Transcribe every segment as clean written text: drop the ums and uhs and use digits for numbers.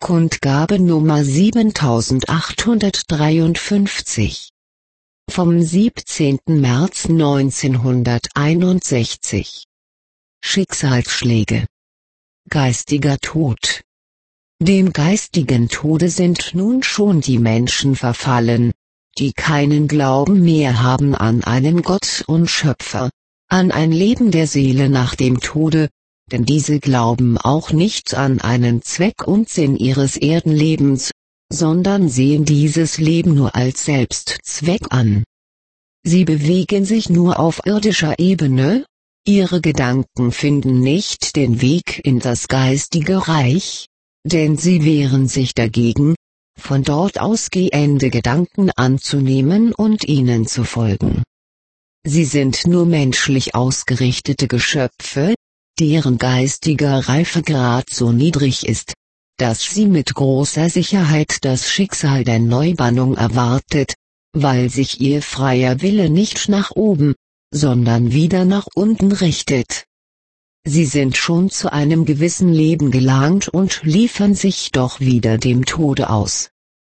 Kundgabe Nummer 7853 vom 17. März 1961. Schicksalsschläge. Geistiger Tod. Dem geistigen Tode sind nun schon die Menschen verfallen, die keinen Glauben mehr haben an einen Gott und Schöpfer, an ein Leben der Seele nach dem Tode, denn diese glauben auch nicht an einen Zweck und Sinn ihres Erdenlebens, sondern sehen dieses Leben nur als Selbstzweck an. Sie bewegen sich nur auf irdischer Ebene, ihre Gedanken finden nicht den Weg in das geistige Reich, denn sie wehren sich dagegen, von dort ausgehende Gedanken anzunehmen und ihnen zu folgen. Sie sind nur menschlich ausgerichtete Geschöpfe, deren geistiger Reifegrad so niedrig ist, dass sie mit großer Sicherheit das Schicksal der Neubannung erwartet, weil sich ihr freier Wille nicht nach oben, sondern wieder nach unten richtet. Sie sind schon zu einem gewissen Leben gelangt und liefern sich doch wieder dem Tode aus.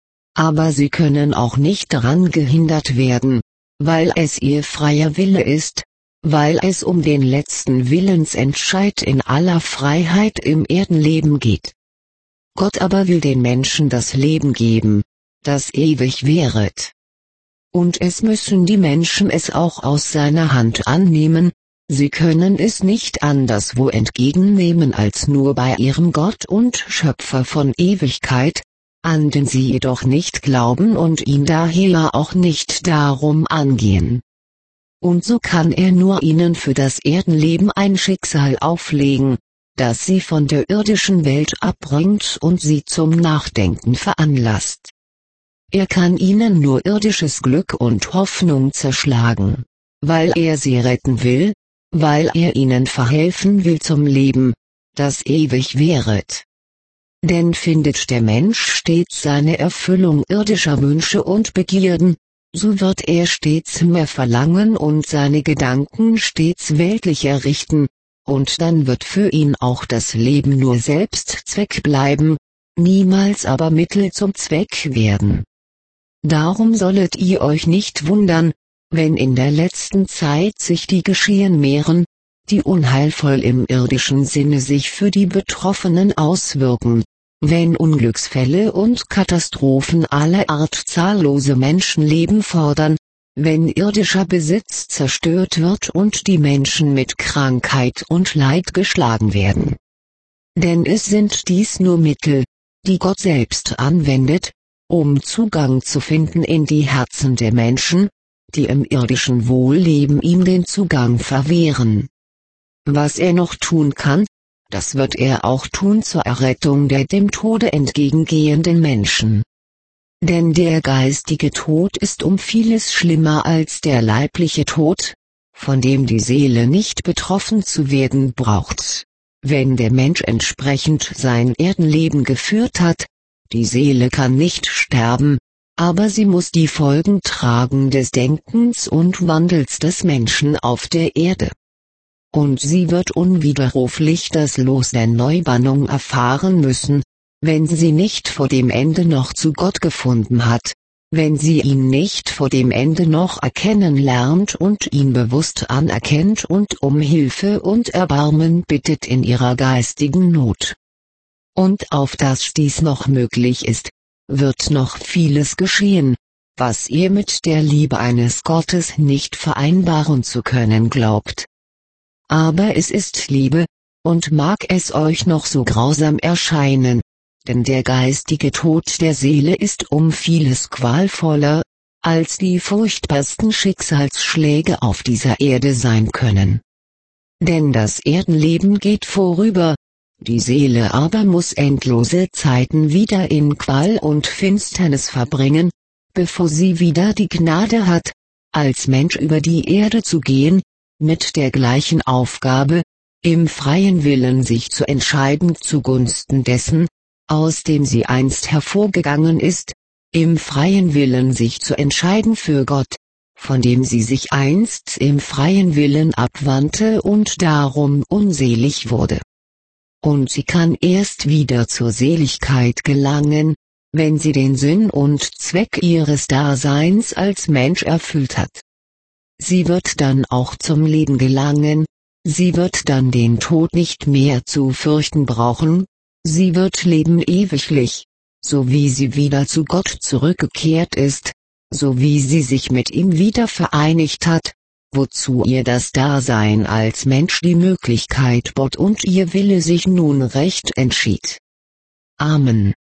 Aber sie können auch nicht daran gehindert werden, weil es ihr freier Wille ist, weil es um den letzten Willensentscheid in aller Freiheit im Erdenleben geht. Gott aber will den Menschen das Leben geben, das ewig währet. Und es müssen die Menschen es auch aus seiner Hand annehmen, sie können es nicht anderswo entgegennehmen als nur bei ihrem Gott und Schöpfer von Ewigkeit, an den sie jedoch nicht glauben und ihn daher auch nicht darum angehen. Und so kann er nur ihnen für das Erdenleben ein Schicksal auflegen, das sie von der irdischen Welt abbringt und sie zum Nachdenken veranlasst. Er kann ihnen nur irdisches Glück und Hoffnung zerschlagen, weil er sie retten will, weil er ihnen verhelfen will zum Leben, das ewig währet. Denn findet der Mensch stets seine Erfüllung irdischer Wünsche und Begierden, so wird er stets mehr verlangen und seine Gedanken stets weltlicher richten, und dann wird für ihn auch das Leben nur Selbstzweck bleiben, niemals aber Mittel zum Zweck werden. Darum sollet ihr euch nicht wundern, wenn in der letzten Zeit sich die Geschehen mehren, die unheilvoll im irdischen Sinne sich für die Betroffenen auswirken, wenn Unglücksfälle und Katastrophen aller Art zahllose Menschenleben fordern, wenn irdischer Besitz zerstört wird und die Menschen mit Krankheit und Leid geschlagen werden. Denn es sind dies nur Mittel, die Gott selbst anwendet, um Zugang zu finden in die Herzen der Menschen, die im irdischen Wohlleben ihm den Zugang verwehren. Was er noch tun kann, das wird er auch tun zur Errettung der dem Tode entgegengehenden Menschen. Denn der geistige Tod ist um vieles schlimmer als der leibliche Tod, von dem die Seele nicht betroffen zu werden braucht, wenn der Mensch entsprechend sein Erdenleben geführt hat. Die Seele kann nicht sterben, aber sie muss die Folgen tragen des Denkens und Wandels des Menschen auf der Erde. Und sie wird unwiderruflich das Los der Neubannung erfahren müssen, wenn sie nicht vor dem Ende noch zu Gott gefunden hat, wenn sie ihn nicht vor dem Ende noch erkennen lernt und ihn bewusst anerkennt und um Hilfe und Erbarmen bittet in ihrer geistigen Not. Und auf dass dies noch möglich ist, wird noch vieles geschehen, was ihr mit der Liebe eines Gottes nicht vereinbaren zu können glaubt. Aber es ist Liebe, und mag es euch noch so grausam erscheinen, denn der geistige Tod der Seele ist um vieles qualvoller, als die furchtbarsten Schicksalsschläge auf dieser Erde sein können. Denn das Erdenleben geht vorüber, die Seele aber muss endlose Zeiten wieder in Qual und Finsternis verbringen, bevor sie wieder die Gnade hat, als Mensch über die Erde zu gehen, mit der gleichen Aufgabe, im freien Willen sich zu entscheiden zugunsten dessen, aus dem sie einst hervorgegangen ist, im freien Willen sich zu entscheiden für Gott, von dem sie sich einst im freien Willen abwandte und darum unselig wurde. und sie kann erst wieder zur Seligkeit gelangen, wenn sie den Sinn und Zweck ihres Daseins als Mensch erfüllt hat. Sie wird dann auch zum Leben gelangen, sie wird dann den Tod nicht mehr zu fürchten brauchen, sie wird leben ewiglich, so wie sie wieder zu Gott zurückgekehrt ist, so wie sie sich mit ihm wieder vereinigt hat, wozu ihr das Dasein als Mensch die Möglichkeit bot und ihr Wille sich nun recht entschied. Amen.